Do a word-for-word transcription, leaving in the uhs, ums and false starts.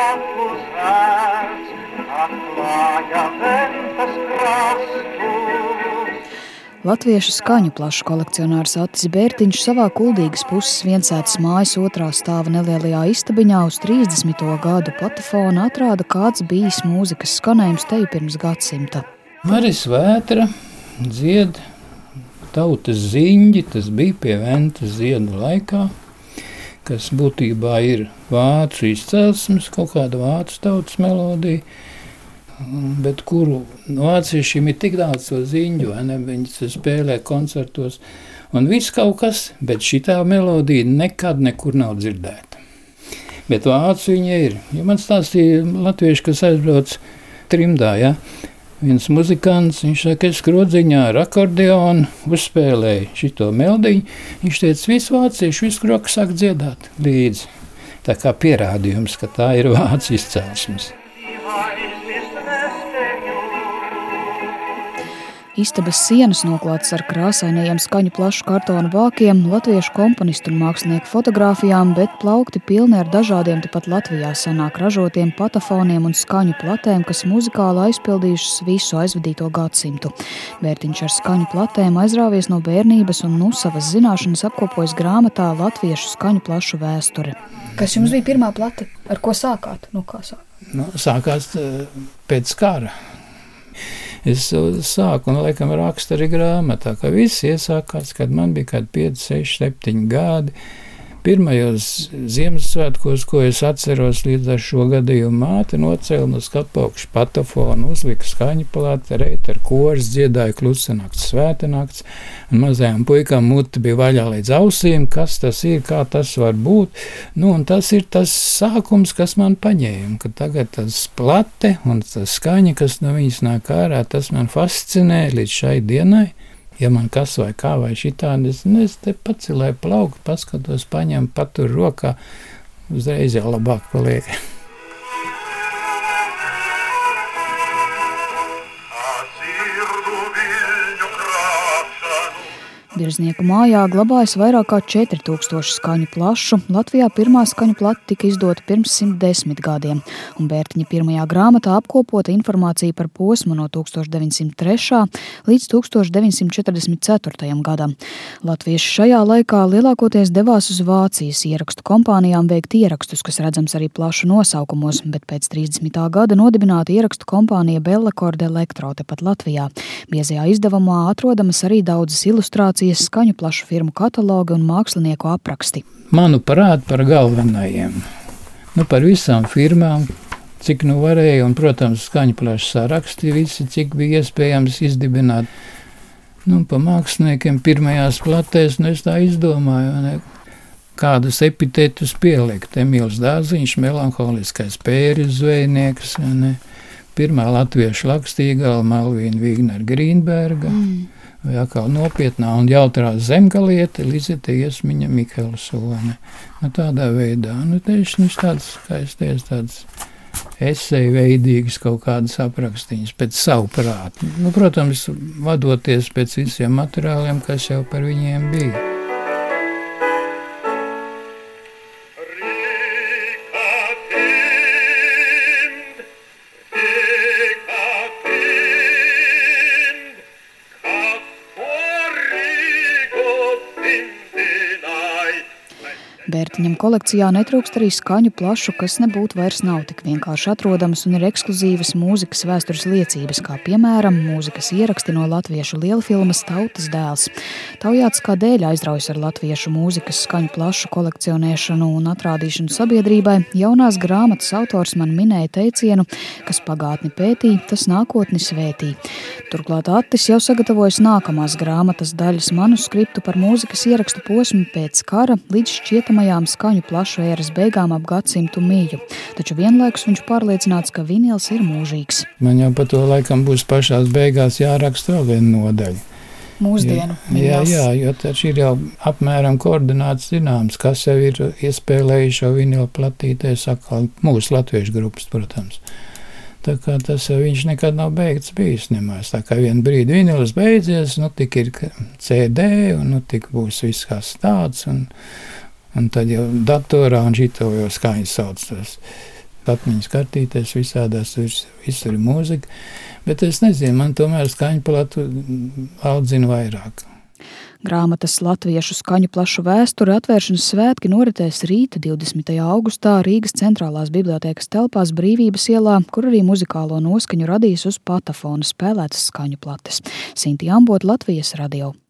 aklus vērts, atklāja ventas krastus. Latviešu skaņu plašu kolekcionārs Attis Bērtiņš savā Kuldīgas puses viensētas mājas otrā stāva nelielajā istabiņā uz trīsdesmito gadu patefona atrāda, kāds bijis mūzikas skanējums teju pirms gadsimta. Maris Vētra dzied tautas ziņģi, tas bija pie ventas ziedu laikā, kas būtībā ir vācu izcelsmes, kaut kāda vācu tautas melodija, bet kuru vāciešiem ir tik daudz to ziņu, vai ne, viņi spēlē koncertos, un viss kaut kas, bet šitā melodija nekad nekur nav dzirdēta. Bet vācu viņa ir. Ja man stāstīja latvieši, kas aizbrauc trimdā, ja, viens muzikants, viņš saka, es skrodziņā ar akordeonu uzspēlēju šito melodiju, viņš teica, visu vācieši, visu kroku sāk dziedāt līdzi. Tā kā pierādījums, ka tā ir vācu izcelsmes. Istabas sienas noklātas ar krāsainajiem skaņu plašu kartona vākiem, latviešu komponistu un mākslinieku fotogrāfijām, bet plaukti pilni ar dažādiem tepat Latvijā senāk ražotiem patafoniem un skaņu platēm, kas muzikāli aizpildījušas visu aizvadīto gadsimtu. Bērtiņš ar skaņu platēm aizrāvies no bērnības un nu savas zināšanas apkopojas grāmatā Latviešu skaņu plašu vēsture. Kas jums bija pirmā plate? Ar ko sākāt? Nu, kā sāk? Nu, sākās pēc kara. Es sāku un laikam rakstu arī grāmatā, ka viss iesākās, kad man bija kādi pieci, seši, septiņi gadi. Pirmajos Ziemassvētkos, ko es atceros līdz ar šo gadījumu, māte nocēla no skapokša patofonu, uzlika skaņu plāti, reit ar koris, dziedāja klusanakts, svētenakts, un mazajām puikām muti bija vaļā līdz ausīm, kas tas ir, kā tas var būt. Nu, un tas ir tas sākums, kas man paņēma, ka tagad tas plate un tas skaņa, kas no viņas nāk ārā, tas man fascinē līdz šai dienai. Ja man kas vai kā vai šitādi, es, es te pacilēju plauku, paskatos, paņem, patur rokā, uzreiz jau labāk paliek. Birznieku mājā glabājas vairāk kā četri tūkstoši skaņu plašu. Latvijā pirmā skaņu plata tika izdota pirms simt desmit gadiem, un Bērtiņa pirmajā grāmatā apkopota informācija par posmu no tūkstoš deviņsimt trešā līdz tūkstoš deviņsimt četrdesmit ceturtajam gadam. Latvieši šajā laikā lielākoties devās uz Vācijas ierakstu kompānijām veikt ierakstus, kas redzams arī plašu nosaukumos, bet pēc trīsdesmitā gada nodibināta ierakstu kompānija Bellakord Elektro tepat Latvijā. Biezajā izdevumā atrodamas arī daudzas ilustrācijas, skaņu plašu firmu katalogi un mākslinieku apraksti. Manuprāt, par galvenajiem. Nu, par visām firmām, cik nu varēja, un, protams, skaņu plašu saraksti visi, cik bija iespējams izdibināt. Nu, pa māksliniekiem pirmajās platēs, nu, es tā izdomāju, ne, kādus epitetus pielikt. Emīls Dārziņš, melanholiskais pēris zvejnieks, ne, pirmā latviešu Lakstīgala, Malvīna Vigner Grīnberga, mm. vai atkal nopietnā un jautrā Zemgaliete, Lizete Iesmiņa Mikelsone. Nu, tādā veidā, nu, tieši viņš tāds, kā es teicu, tāds eseju veidīgs kaut kādas aprakstīņas pēc savu prātu. Nu, protams, vadoties pēc visiem materiāliem, kas jau par viņiem bija. Bērtiņam kolekcijā netrūkst arī skaņu plašu, kas nebūtu vairs nav tik vienkārši atrodamas un ir ekskluzīvas mūzikas vēstures liecības, kā piemēram mūzikas ieraksti no latviešu lielfilmas Tautas dēls. Taujāts, kādēļ aizraujas ar latviešu mūzikas skaņu plašu kolekcionēšanu un atrādīšanu sabiedrībai, jaunās grāmatas autors man minēja teicienu, kas pagātni pētī, tas nākotni svētī. Turklāt Attis jau sagatavojas nākamās grāmatas daļas manuskriptu par mūzikas ierakstu posmu pēc kara līdz šķietamajām skaņu plašu ēras beigām ap gadsimtu mīju. Taču vienlaikus viņš pārliecināts, ka vinils ir mūžīgs. Man jau pa to laikam būs pašās beigās jāraksta vēl viena nodaļa. Mūsdienu jā, jā, jā, jo taču ir jau apmēram koordināts zināms, kas jau ir iespēlējuši šo vinilu platītē, saka mūsu latviešu grupas, protams. Tā kā tas viņš nekad nav beigts bijis nemaz. Tā kā vienu brīdi vinils beidzies, nu tik ir C D, un nu tik būs viss kas tāds, un, un tad jau datorā un šito jau skaņas sauc tas Atmiņas kartītēs visādās, visur ir mūzika, bet es nezinu, man tomēr skaņu platu audzina vairāk. Grāmatas latviešu skaņu plašu vēsture atvēršanas svētki noritēs rīt divdesmitajā augustā Rīgas centrālās bibliotēkas telpās Brīvības ielā, kur arī muzikālo noskaņu radīs uz patafona spēlētas skaņu plates. Sinti Ambota, Latvijas radio.